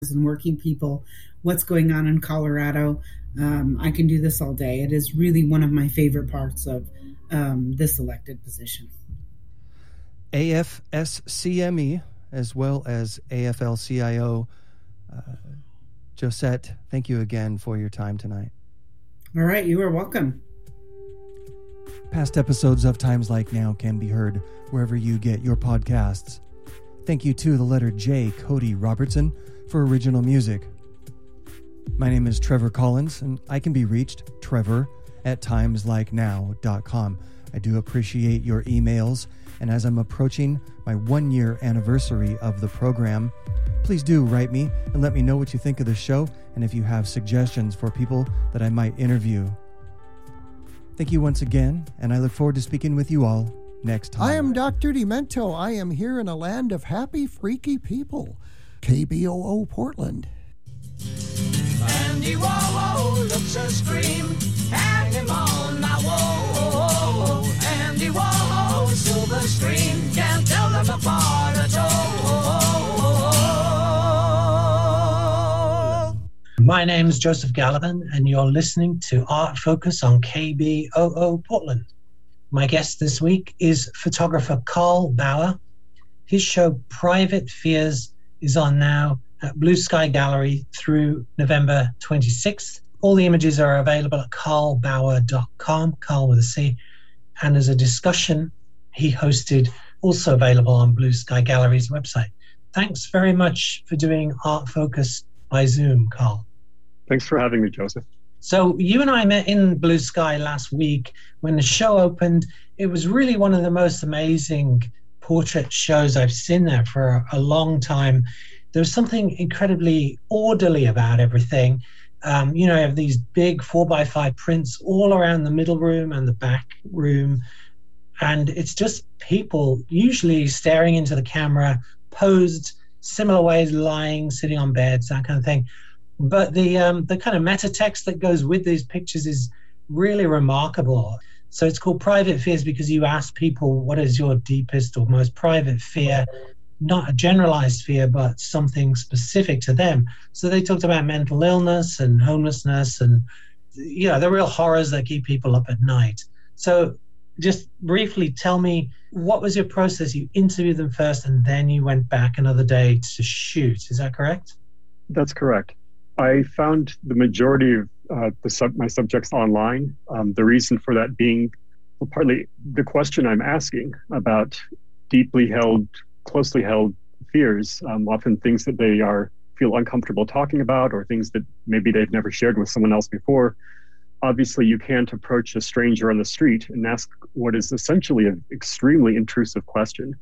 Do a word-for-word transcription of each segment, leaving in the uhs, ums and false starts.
and working people, what's going on in Colorado. Um, I can do this all day. It is really one of my favorite parts of um, this elected position. A F S C M E as well as A F L C I O. Uh, Josette, thank you again for your time tonight. All right, you are welcome. Past episodes of Times Like Now can be heard wherever you get your podcasts. Thank you to the letter J, Cody Robertson, for original music. My name is Trevor Collins, and I can be reached, Trevor, at times like now dot com. I do appreciate your emails, and as I'm approaching my one-year anniversary of the program, please do write me and let me know what you think of the show and if you have suggestions for people that I might interview. Thank you once again, and I look forward to speaking with you all next time. I am Doctor Demento. I am here in a land of happy, freaky people. K B O O Portland. Andy Warhol looks a scream, hang him on my wall. Andy Warhol, silver screen, can't tell them apart at all. My name's Joseph Gallivan, and you're listening to Art Focus on K B O O Portland. My guest this week is photographer Carl Bauer. His show Private Fears is on now at Blue Sky Gallery through November twenty-sixth. All the images are available at carl bauer dot com, Carl with a C. And as a discussion he hosted, also available on Blue Sky Gallery's website. Thanks very much for doing Art Focus by Zoom, Carl. Thanks for having me, Joseph. So you and I met in Blue Sky last week when the show opened. It was really one of the most amazing portrait shows I've seen there for a long time. There was something incredibly orderly about everything. Um, you know, you have these big four by five prints all around the middle room and the back room. And it's just people usually staring into the camera, posed similar ways, lying, sitting on beds, that kind of thing. But the um, the kind of meta text that goes with these pictures is really remarkable. So it's called Private Fears because you ask people, what is your deepest or most private fear? Not a generalized fear, but something specific to them. So they talked about mental illness and homelessness and, you know, the real horrors that keep people up at night. So just briefly tell me, what was your process? You interviewed them first and then you went back another day to shoot. Is that correct? That's correct. I found the majority of uh, the sub- my subjects online. Um, the reason for that being, well, partly the question I'm asking about deeply held, closely held fears, um, often things that they are feel uncomfortable talking about or things that maybe they've never shared with someone else before. Obviously, you can't approach a stranger on the street and ask what is essentially an extremely intrusive question.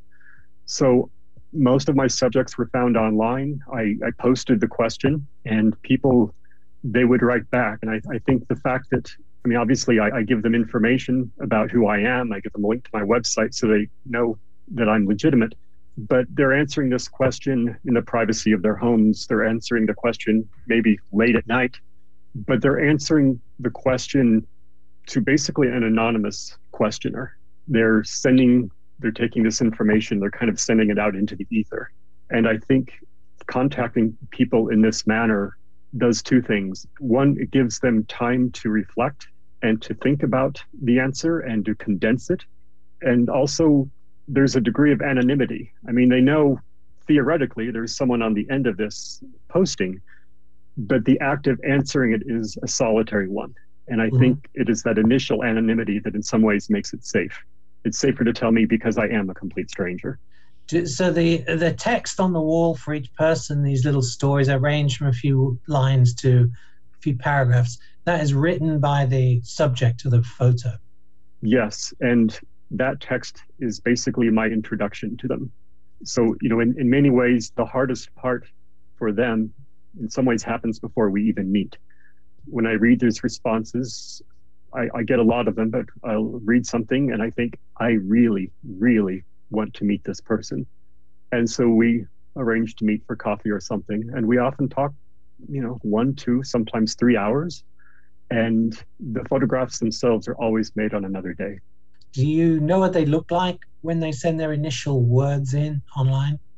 So most of my subjects were found online. I, I posted the question and people, they would write back. And I, I think the fact that, I mean, obviously I, I give them information about who I am. I give them a link to my website so they know that I'm legitimate. But they're answering this question in the privacy of their homes. They're answering the question maybe late at night, but they're answering the question to basically an anonymous questioner. They're sending, they're taking this information, they're kind of sending it out into the ether. And I think contacting people in this manner does two things. One, it gives them time to reflect and to think about the answer and to condense it. And also, there's a degree of anonymity. I mean, they know theoretically there's someone on the end of this posting, but the act of answering it is a solitary one. And I mm-hmm. think it is that initial anonymity that in some ways makes it safe. It's safer to tell me because I am a complete stranger. So the the text on the wall for each person, these little stories that range from a few lines to a few paragraphs, that is written by the subject to the photo. Yes, and that text is basically my introduction to them. So, you know, in, in many ways, the hardest part for them in some ways happens before we even meet. When I read these responses, I, I get a lot of them, but I'll read something and I think I really, really want to meet this person. And so we arrange to meet for coffee or something. And we often talk, you know, one, two, sometimes three hours. And the photographs themselves are always made on another day. Do you know what they look like when they send their initial words in online?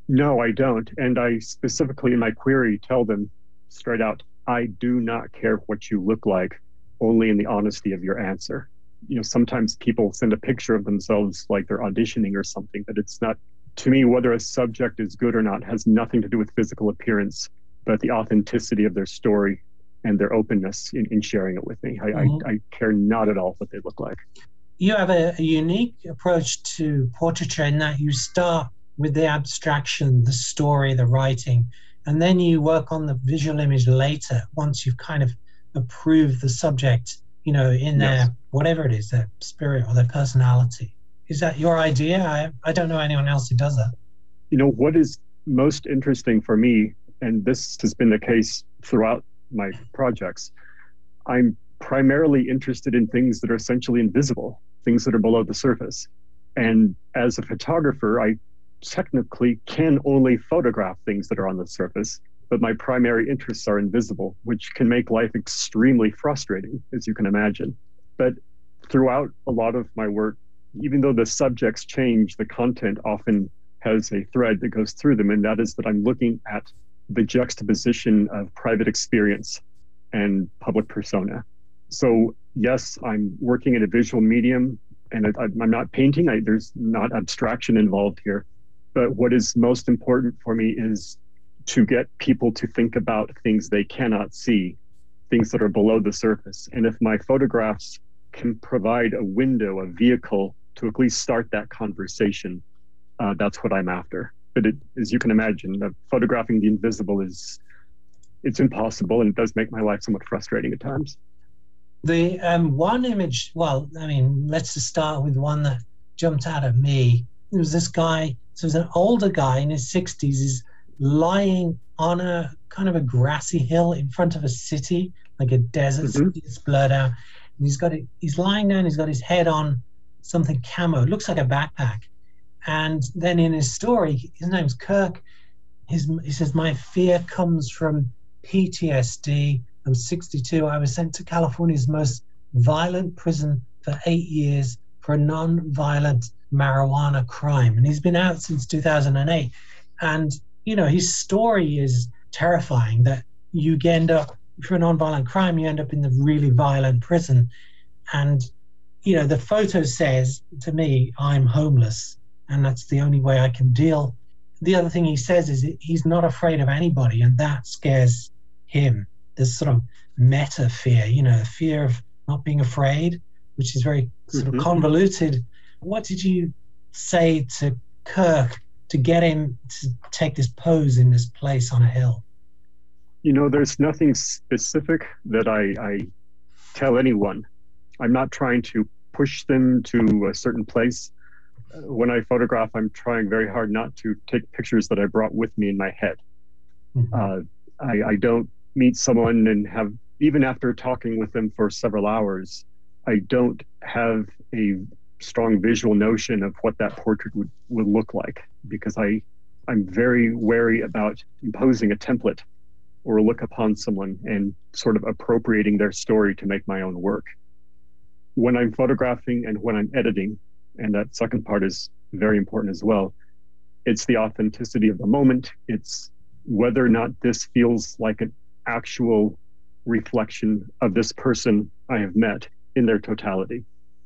No, I don't. And I specifically in my query tell them straight out, I do not care what you look like, only in the honesty of your answer. You know, sometimes people send a picture of themselves like they're auditioning or something, but it's not, to me, whether a subject is good or not has nothing to do with physical appearance, but the authenticity of their story and their openness in, in sharing it with me. I, mm-hmm. I, I care not at all what they look like. You have a, a unique approach to portraiture in that you start with the abstraction, the story, the writing, and then you work on the visual image later once you've kind of approved the subject, you know, in their, yes. whatever it is, their spirit or their personality. Is that your idea? I, I don't know anyone else who does that. You know, what is most interesting for me, and this has been the case throughout my projects, I'm primarily interested in things that are essentially invisible, things that are below the surface. And as a photographer, I technically can only photograph things that are on the surface, but my primary interests are invisible, which can make life extremely frustrating, as you can imagine. But throughout a lot of my work, even though the subjects change, the content often has a thread that goes through them, and that is that I'm looking at the juxtaposition of private experience and public persona. So yes, I'm working in a visual medium, and I, I'm not painting. I, there's not abstraction involved here. But what is most important for me is to get people to think about things they cannot see, things that are below the surface. And if my photographs can provide a window, a vehicle to at least start that conversation, uh, that's what I'm after. But it, as you can imagine, uh, photographing the invisible is, it's impossible, and it does make my life somewhat frustrating at times. The um, one image, well, I mean, let's just start with one that jumped out at me. There was this guy, so it was an older guy in his sixties, is lying on a kind of a grassy hill in front of a city, like a desert mm-hmm. city. It's blurred out. And he's got it, he's lying down, he's got his head on something camo, it looks like a backpack. And then in his story, his name's Kirk, his, he says, my fear comes from P T S D. I'm sixty-two. I was sent to California's most violent prison for eight years for a non-violent marijuana crime. And he's been out since two thousand eight. And, you know, his story is terrifying that you end up, for a non-violent crime, you end up in the really violent prison. And, you know, the photo says to me, I'm homeless. And that's the only way I can deal. The other thing he says is he's not afraid of anybody, and that scares him. This sort of meta fear, you know, the fear of not being afraid, which is very sort mm-hmm. of convoluted. What did you say to Kirk to get him to take this pose in this place on a hill? You know, there's nothing specific that I, I tell anyone. I'm not trying to push them to a certain place. When I photograph, I'm trying very hard not to take pictures that I brought with me in my head. Mm-hmm. Uh, I, I don't meet someone and have, even after talking with them for several hours, I don't have a strong visual notion of what that portrait would, would look like, because I, I'm very wary about imposing a template or a look upon someone and sort of appropriating their story to make my own work. When I'm photographing and when I'm editing, and that second part is very important as well, it's the authenticity of the moment. It's whether or not this feels like an actual reflection of this person I have met in their totality.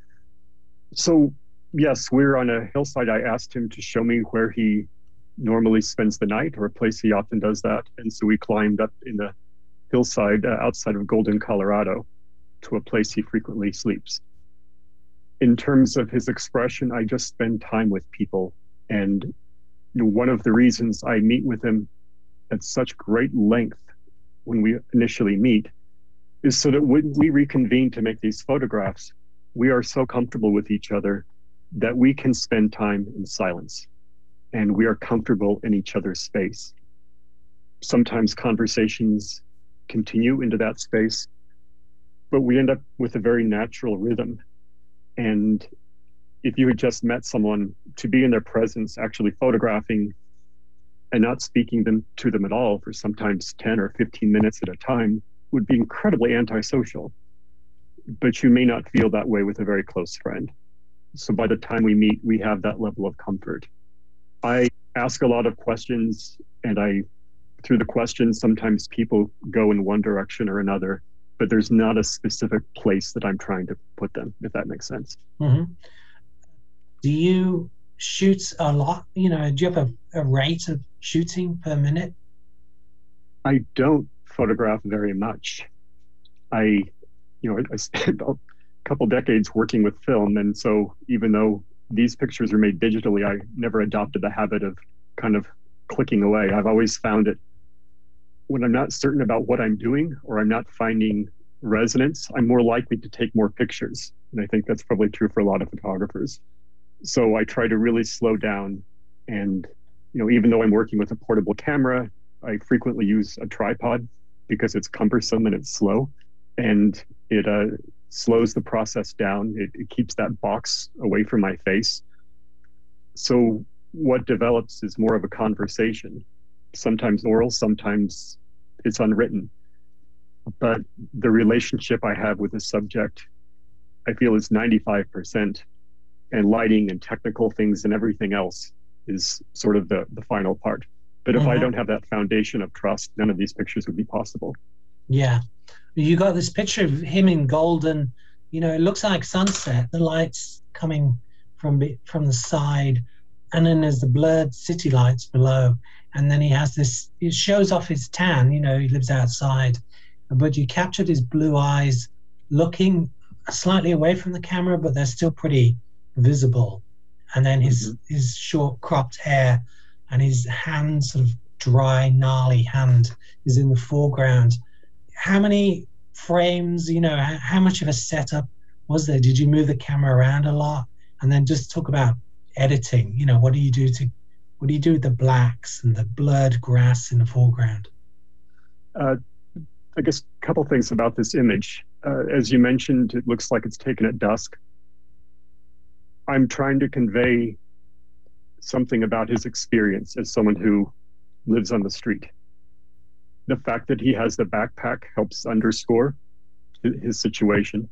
So yes, we're on a hillside. I asked him to show me where he normally spends the night, or a place he often does that. And so we climbed up in the hillside uh, outside of Golden, Colorado, to a place he frequently sleeps. In terms of his expression, I just spend time with people. And you know, one of the reasons I meet with him at such great length when we initially meet is so that when we reconvene to make these photographs, we are so comfortable with each other that we can spend time in silence, and we are comfortable in each other's space. Sometimes conversations continue into that space, but we end up with a very natural rhythm. And if you had just met someone, to be in their presence, actually photographing and not speaking them to them at all for sometimes ten or fifteen minutes at a time would be incredibly antisocial. But you may not feel that way with a very close friend. So by the time we meet, we have that level of comfort. I ask a lot of questions, and I, through the questions, sometimes people go in one direction or another, but there's not a specific place that I'm trying to put them, if that makes sense. Mm-hmm. Do you shoot a lot? You know, do you have a, a rate of shooting per minute? I don't photograph very much. I, you know, I spent a couple decades working with film, and so even though these pictures are made digitally, I never adopted the habit of kind of clicking away. I've always found it when I'm not certain about what I'm doing or I'm not finding resonance, I'm more likely to take more pictures. And I think that's probably true for a lot of photographers. So I try to really slow down. And, you know, even though I'm working with a portable camera, I frequently use a tripod because it's cumbersome and it's slow. And it uh, slows the process down. It, it keeps that box away from my face. So what develops is more of a conversation, sometimes oral, sometimes it's unwritten. But the relationship I have with the subject, I feel, is ninety-five percent, and lighting and technical things and everything else is sort of the, the final part. But if mm-hmm. I don't have that foundation of trust, none of these pictures would be possible. Yeah. You got this picture of him in golden, you know, it looks like sunset, the lights coming from from the side, and then there's the blurred city lights below. And then he has this, it shows off his tan, you know, he lives outside. But you captured his blue eyes looking slightly away from the camera, but they're still pretty visible. And then his, mm-hmm. his short cropped hair and his hand, sort of dry, gnarly hand, is in the foreground. How many frames, you know, how, how much of a setup was there? Did you move the camera around a lot? And then just talk about editing. You know, what do you do to, what do you do with the blacks and the blurred grass in the foreground? Uh, I guess a couple things about this image. Uh, as you mentioned, it looks like it's taken at dusk. I'm trying to convey something about his experience as someone who lives on the street. The fact that he has the backpack helps underscore his situation.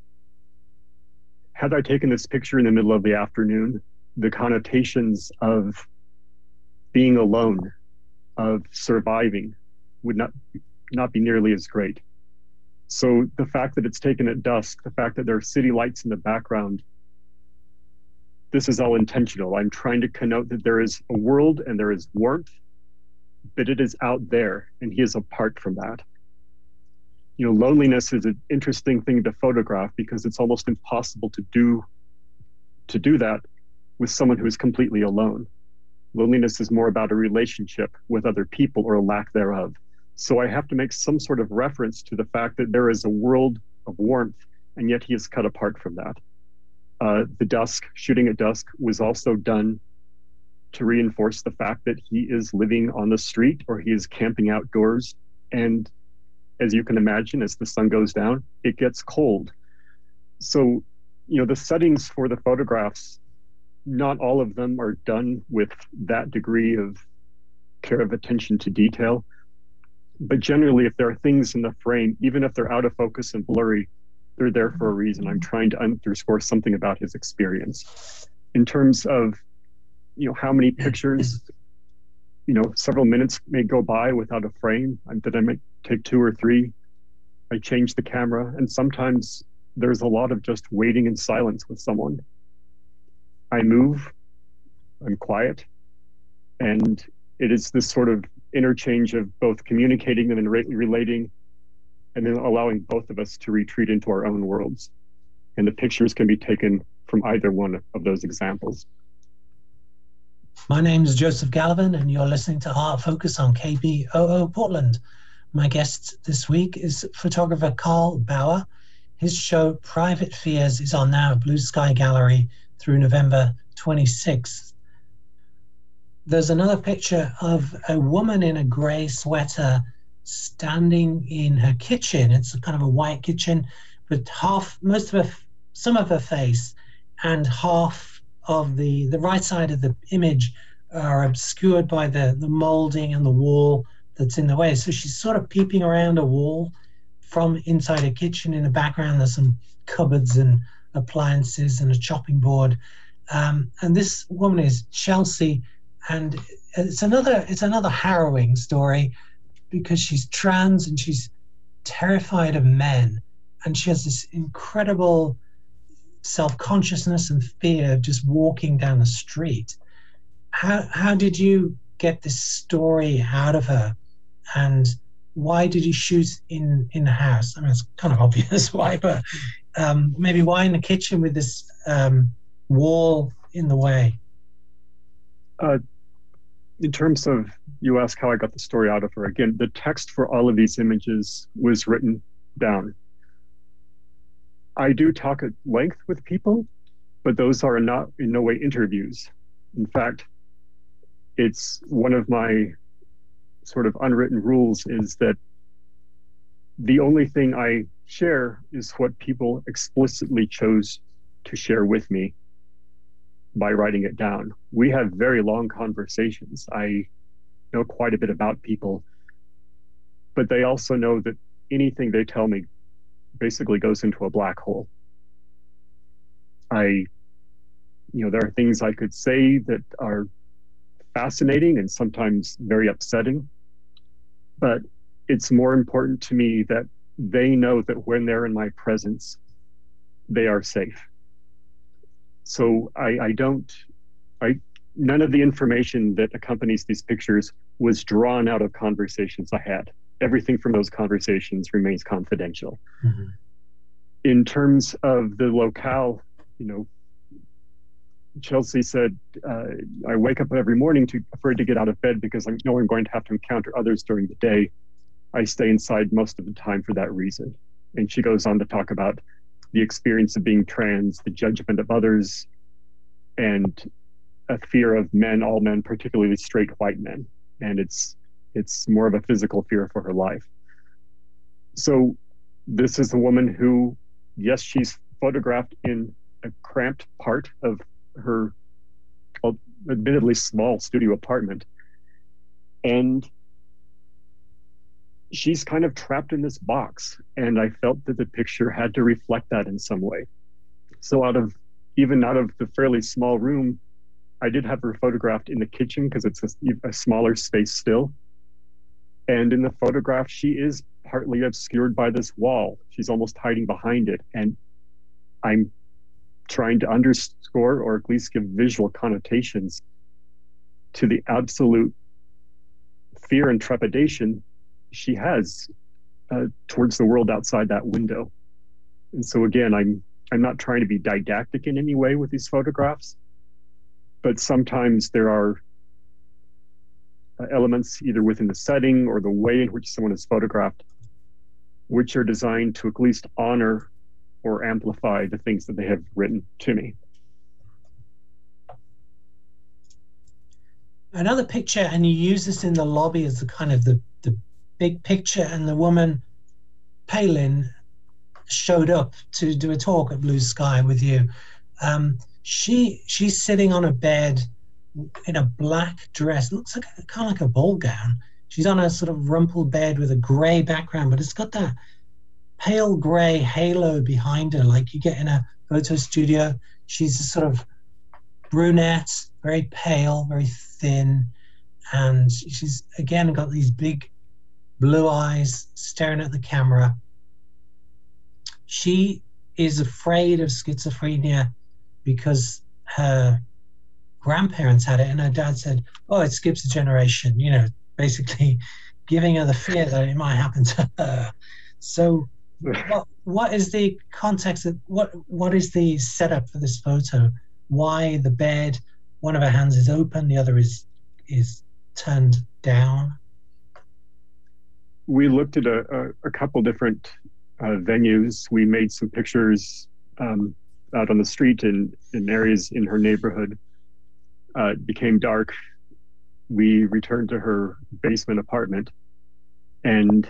Had I taken this picture in the middle of the afternoon, the connotations of being alone, of surviving, would not, not be nearly as great. So the fact that it's taken at dusk, the fact that there are city lights in the background, this is all intentional. I'm trying to connote that there is a world and there is warmth, but it is out there and he is apart from that. You know, loneliness is an interesting thing to photograph because it's almost impossible to do to do that with someone who is completely alone. Loneliness is more about a relationship with other people or a lack thereof. So I have to make some sort of reference to the fact that there is a world of warmth, and yet he is cut apart from that. Uh, the dusk, shooting at dusk, was also done to reinforce the fact that he is living on the street or he is camping outdoors. And as you can imagine, as the sun goes down, it gets cold. So, you know, the settings for the photographs, not all of them are done with that degree of care of attention to detail. But generally, if there are things in the frame, even if they're out of focus and blurry, they're there for a reason. I'm trying to underscore something about his experience. In terms of, you know, how many pictures, you know, several minutes may go by without a frame, and then I might take two or three. I change the camera, and sometimes there's a lot of just waiting in silence with someone. I move, I'm quiet, and it is this sort of interchange of both communicating and re- relating, and then allowing both of us to retreat into our own worlds. And the pictures can be taken from either one of those examples. My name is Joseph Gallivan, and you're listening to Art Focus on K B O O Portland. My guest this week is photographer Carl Bauer. His show, Private Fears, is on now at Blue Sky Gallery through November twenty-sixth. There's another picture of a woman in a grey sweater standing in her kitchen. It's a kind of a white kitchen, but half, most of her, some of her face and half of the, the right side of the image are obscured by the, the molding and the wall that's in the way. So she's sort of peeping around a wall from inside a kitchen. In the background, there's some cupboards and appliances and a chopping board. Um, and this woman is Chelsea and it's another it's another harrowing story because she's trans and she's terrified of men, and she has this incredible self-consciousness and fear of just walking down the street. How how did you get this story out of her, and why did you shoot in in the house? I mean, it's kind of obvious why, but um, maybe why in the kitchen with this um, wall in the way? Uh, in terms of, you ask how I got the story out of her, again, the text for all of these images was written down. I do talk at length with people, but those are not in no way interviews. In fact, it's one of my sort of unwritten rules is that the only thing I share is what people explicitly chose to share with me by writing it down. We have very long conversations. I know quite a bit about people, but they also know that anything they tell me basically goes into a black hole. I, you know, there are things I could say that are fascinating and sometimes very upsetting, but it's more important to me that they know that when they're in my presence, they are safe. So I, I don't, I, none of the information that accompanies these pictures was drawn out of conversations I had. Everything from those conversations remains confidential. Mm-hmm. In terms of the locale, you know, Chelsea said, uh, I wake up every morning too afraid to get out of bed because I know I'm going to have to encounter others during the day. I stay inside most of the time for that reason. And she goes on to talk about the experience of being trans, the judgment of others, and a fear of men, all men, particularly straight white men. And it's it's more of a physical fear for her life. So this is a woman who, yes, she's photographed in a cramped part of her admittedly small studio apartment. And she's kind of trapped in this box. And I felt that the picture had to reflect that in some way. So out of, even out of the fairly small room, I did have her photographed in the kitchen because it's a, a smaller space still. And in the photograph, she is partly obscured by this wall. She's almost hiding behind it. And I'm trying to underscore or at least give visual connotations to the absolute fear and trepidation she has uh, towards the world outside that window. And so again, I'm I'm not trying to be didactic in any way with these photographs, but sometimes there are uh, elements either within the setting or the way in which someone is photographed, which are designed to at least honor or amplify the things that they have written to me. Another picture, and you use this in the lobby as the kind of the, the big picture, and the woman, Palin, showed up to do a talk at Blue Sky with you. Um, she she's sitting on a bed in a black dress, looks like a, kind of like a ball gown. She's on a sort of rumpled bed with a grey background, but it's got that pale grey halo behind her, like you get in a photo studio. She's a sort of brunette, very pale, very thin, and she's again got these big blue eyes staring at the camera. She is afraid of schizophrenia because her grandparents had it, and her dad said, oh, it skips a generation, you know, basically giving her the fear that it might happen to her. So what, what is the context of, what what is the setup for this photo? Why the bed, one of her hands is open, the other is is turned down? We looked at a, a, a couple different uh, venues. We made some pictures um, out on the street in, in areas in her neighborhood. Uh, it became dark. We returned to her basement apartment, and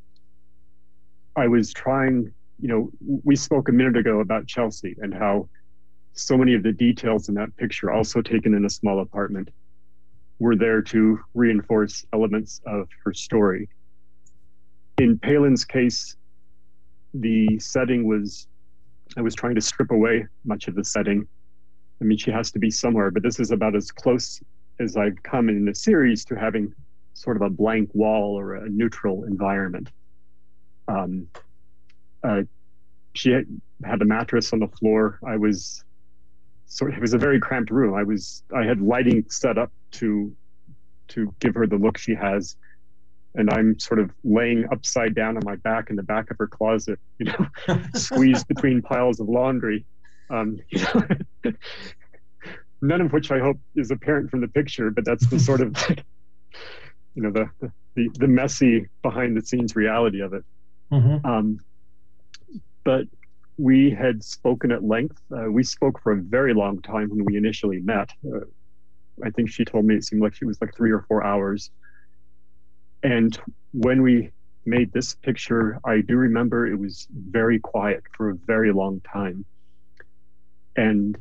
I was trying, you know, we spoke a minute ago about Chelsea and how so many of the details in that picture, also taken in a small apartment, were there to reinforce elements of her story. In Palin's case, the setting was, I was trying to strip away much of the setting. I mean, she has to be somewhere, but this is about as close as I've come in the series to having sort of a blank wall or a neutral environment. Um, uh, she had, had a mattress on the floor. I was sort of, it was a very cramped room. I was, I had lighting set up to, to give her the look she has. And I'm sort of laying upside down on my back in the back of her closet, you know, squeezed between piles of laundry. Um, you know, none of which I hope is apparent from the picture, but that's the sort of, you know, the, the, the messy behind the scenes reality of it. Mm-hmm. Um, but we had spoken at length. Uh, we spoke for a very long time when we initially met. Uh, I think she told me it seemed like she was like three or four hours. And when we made this picture, I do remember it was very quiet for a very long time. And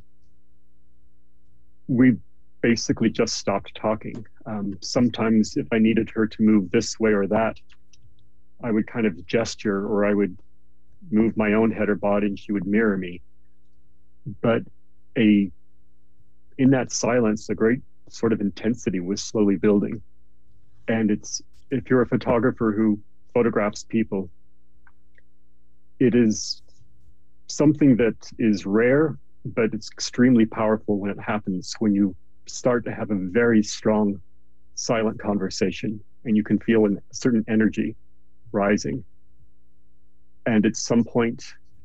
we basically just stopped talking. Um, sometimes if I needed her to move this way or that, I would kind of gesture, or I would move my own head or body and she would mirror me. But a in that silence, a great sort of intensity was slowly building. And it's, if you're a photographer who photographs people, it is something that is rare, but it's extremely powerful when it happens, when you start to have a very strong silent conversation and you can feel a certain energy rising. And at some point,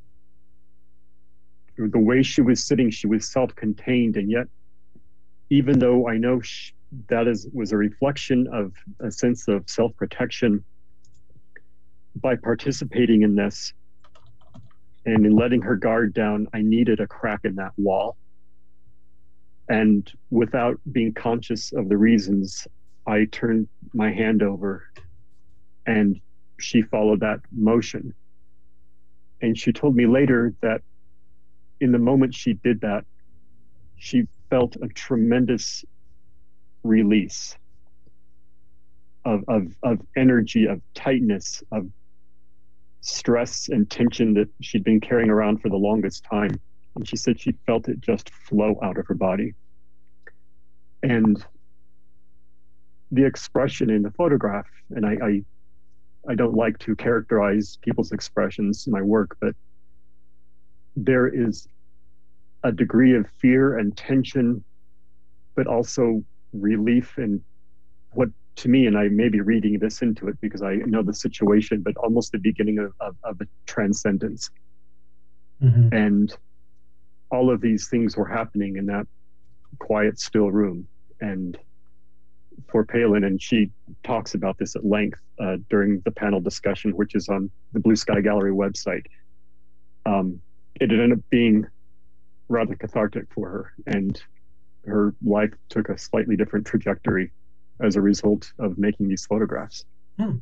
the way she was sitting, she was self-contained, and yet, even though I know she, that is was a reflection of a sense of self-protection, by participating in this and in letting her guard down, I needed a crack in that wall. And without being conscious of the reasons, I turned my hand over and she followed that motion. And she told me later that in the moment she did that, she felt a tremendous release of, of, of energy, of tightness, of stress and tension that she'd been carrying around for the longest time. And she said she felt it just flow out of her body. And the expression in the photograph, and I, I, I don't like to characterize people's expressions in my work, but there is a degree of fear and tension, but also relief, and what to me, and I may be reading this into it because I know the situation, but almost the beginning of, of, of a transcendence. Mm-hmm. And all of these things were happening in that quiet, still room. And for Palin, and she talks about this at length uh, during the panel discussion, which is on the Blue Sky Gallery website, um, it ended up being rather cathartic for her, and her life took a slightly different trajectory as a result of making these photographs. Hmm.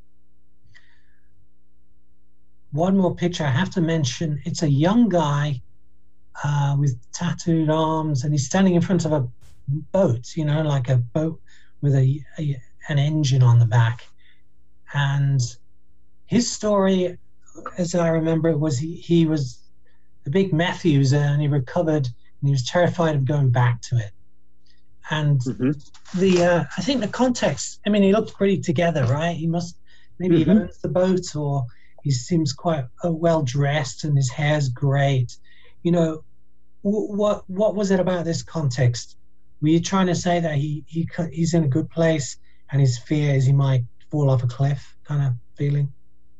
One more picture I have to mention. It's a young guy uh, with tattooed arms, and he's standing in front of a boat, you know, like a boat with a, a an engine on the back. And his story, as I remember it, was he, he was a big meth user, and he recovered, and he was terrified of going back to it. And mm-hmm. the uh, I think the context, I mean, he looked pretty together, right? He must, maybe mm-hmm. he owns the boat, or he seems quite uh, well dressed, and his hair's great. You know, w- what what was it about this context? Were you trying to say that he, he he's in a good place, and his fear is he might fall off a cliff kind of feeling?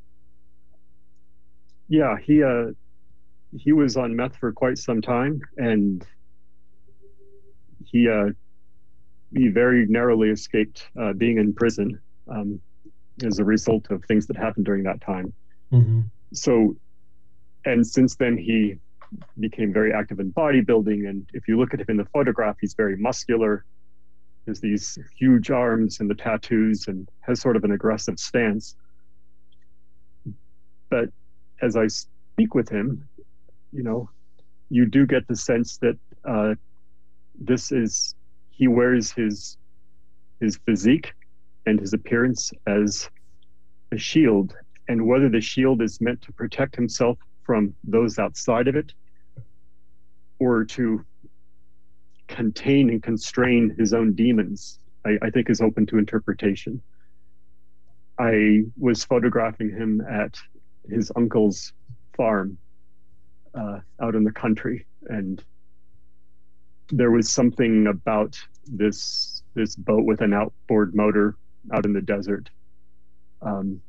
Yeah, he uh, he was on meth for quite some time, and he uh, he very narrowly escaped uh, being in prison um, as a result of things that happened during that time. Mm-hmm. So, and since then he became very active in bodybuilding, and if you look at him in the photograph, he's very muscular. Has these huge arms and the tattoos, and has sort of an aggressive stance. But as I speak with him, you know, you do get the sense that uh, this is, he wears his his physique and his appearance as a shield, and whether the shield is meant to protect himself from those outside of it, or to contain and constrain his own demons, I, I think is open to interpretation. I was photographing him at his uncle's farm uh, out in the country, and there was something about this this boat with an outboard motor out in the desert. Um,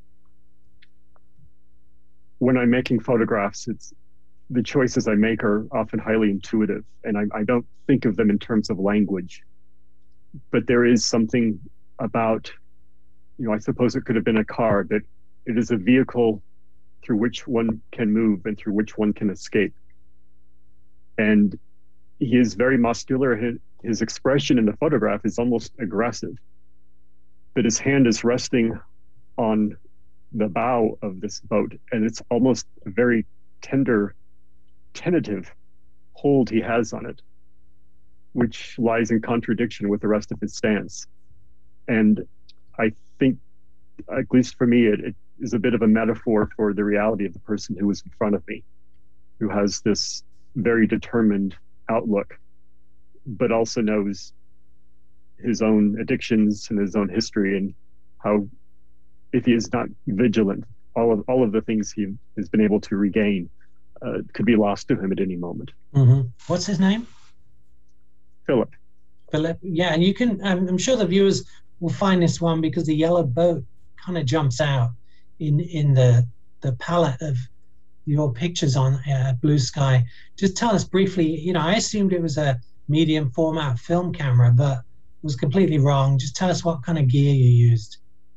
when I'm making photographs, it's the choices I make are often highly intuitive, and I, I don't think of them in terms of language. But there is something about, you know, I suppose it could have been a car, but it is a vehicle through which one can move and through which one can escape. And he is very muscular. His, his expression in the photograph is almost aggressive, but his hand is resting on the bow of this boat, and it's almost a very tender, tentative hold he has on it, which lies in contradiction with the rest of his stance. And I think, at least for me, it, it is a bit of a metaphor for the reality of the person who is in front of me, who has this very determined outlook, but also knows his own addictions and his own history, and how, if he is not vigilant, all of all of the things he has been able to regain uh, could be lost to him at any moment. Mm-hmm. What's his name? Philip. Philip. Yeah, and you can. I'm, I'm sure the viewers will find this one because the yellow boat kind of jumps out in in the the palette of your pictures on uh, Blue Sky. Just tell us briefly. You know, I assumed it was a medium format film camera, but was completely wrong. Just tell us what kind of gear you used.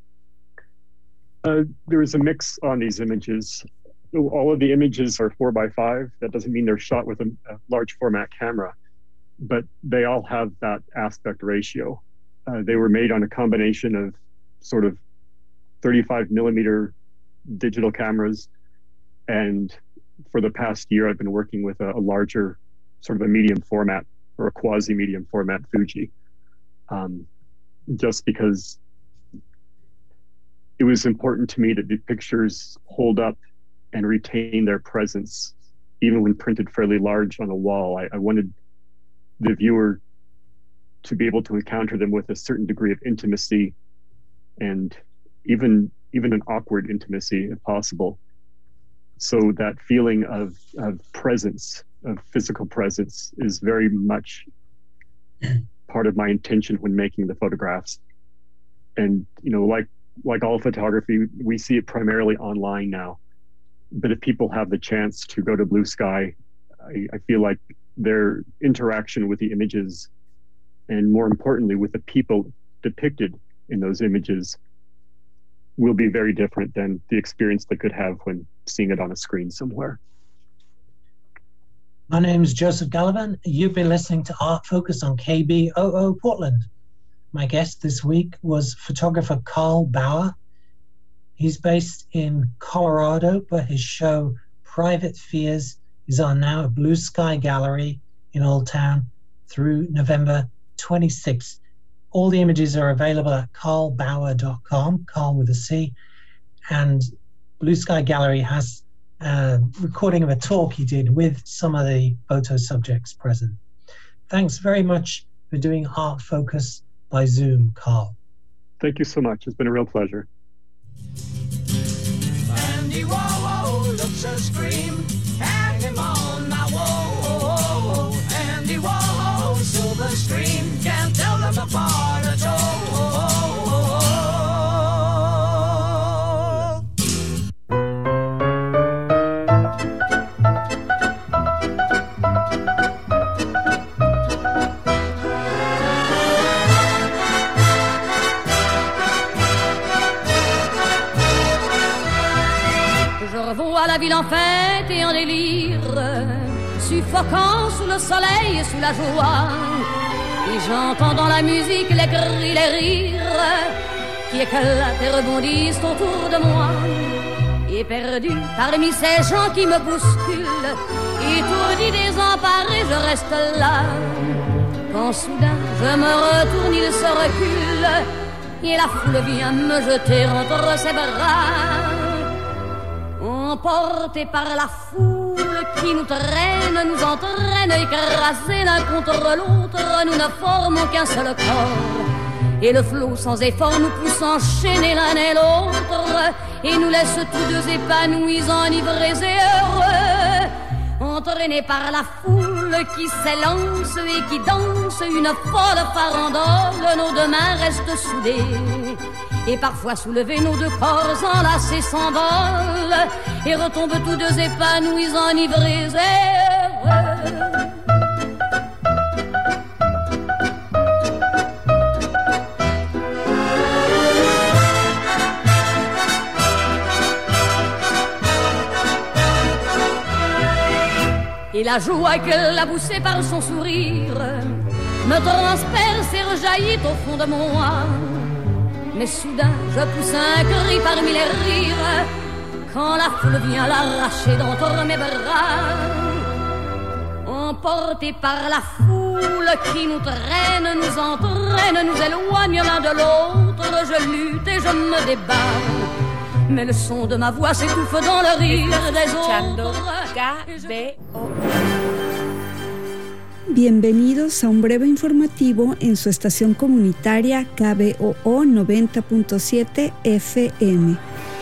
Uh, there is a mix on these images. All of the images are four by five. That doesn't mean they're shot with a, a large format camera, but they all have that aspect ratio. Uh, they were made on a combination of sort of thirty-five millimeter digital cameras, and for the past year, I've been working with a, a larger, sort of a medium format or a quasi-medium format Fuji, um, just because it was important to me that the pictures hold up and retain their presence, even when printed fairly large on a wall. I, I wanted the viewer to be able to encounter them with a certain degree of intimacy, and even even an awkward intimacy, if possible. So that feeling of, of presence, of physical presence, is very much part of my intention when making the photographs. And, you know, like like all photography, we see it primarily online now. But if people have the chance to go to Blue Sky, I, I feel like their interaction with the images, and more importantly, with the people depicted in those images, will be very different than the experience they could have when seeing it on a screen somewhere. My name is Joseph Gallivan. You've been listening to Art Focus on K B O O Portland. My guest this week was photographer Carl Bauer. He's based in Colorado, but his show Private Fears is on now at Blue Sky Gallery in Old Town through November twenty-sixth. All the images are available at carl bauer dot com, Carl with a C, and Blue Sky Gallery has a recording of a talk he did with some of the photo subjects present. Thanks very much for doing Art Focus by Zoom, Carl. Thank you so much. It's been a real pleasure. Andy Warhol looks a scream, hang him on my wall. Andy Warhol, silver screen, can't tell them apart at all. À la ville en fête et en délire, suffocant sous le soleil et sous la joie, et j'entends dans la musique les cris, les rires qui éclatent et rebondissent autour de moi, et perdu parmi ces gens qui me bousculent, étourdi, désemparé, je reste là, quand soudain je me retourne, il se recule, et la foule vient me jeter entre ses bras. Emporté par la foule, foule qui nous traîne, nous entraîne, écrasés l'un contre l'autre, nous ne formons qu'un seul corps. Et le flot sans effort nous pousse enchaîner l'un et l'autre, et nous laisse tous deux épanouis, enivrés et heureux. Entraînés par la foule qui s'élance et qui danse une folle farandole, nos deux mains restent soudées. Et parfois soulevés, nos deux corps enlacés s'envolent et retombent tous deux épanouis, enivrés et heureux. Et la joie que l'a poussée par son sourire me transperce et rejaillit au fond de moi. Mais soudain je pousse un cri parmi les rires quand la foule vient l'arracher d'entre mes bras. Emportés par la foule qui nous traîne, nous entraîne, nous éloigne l'un de l'autre, je lutte et je me débat. Mais le son de ma voix s'étouffe dans le rire des autres. Bienvenidos a un breve informativo en su estación comunitaria K B O O noventa punto siete F M.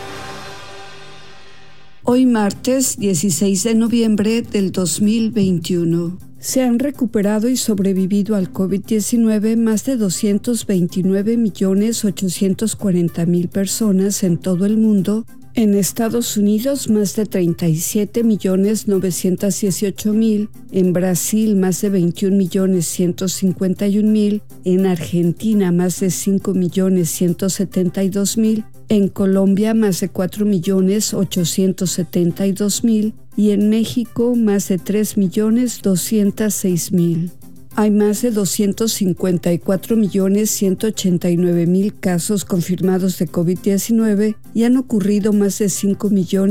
Hoy martes dieciséis de noviembre del dos mil veintiuno. Se han recuperado y sobrevivido al COVID diecinueve más de doscientos veintinueve millones ochocientos cuarenta mil personas en todo el mundo. En Estados Unidos más de treinta y siete millones novecientos dieciocho mil, en Brasil más de veintiún millones ciento cincuenta y un mil, en Argentina más de cinco millones ciento setenta y dos mil, en Colombia más de cuatro millones ochocientos setenta y dos mil y en México más de tres millones doscientos seis mil. Hay más de doscientos cincuenta y cuatro millones ciento ochenta y nueve mil casos confirmados de COVID diecinueve y han ocurrido más de cinco millones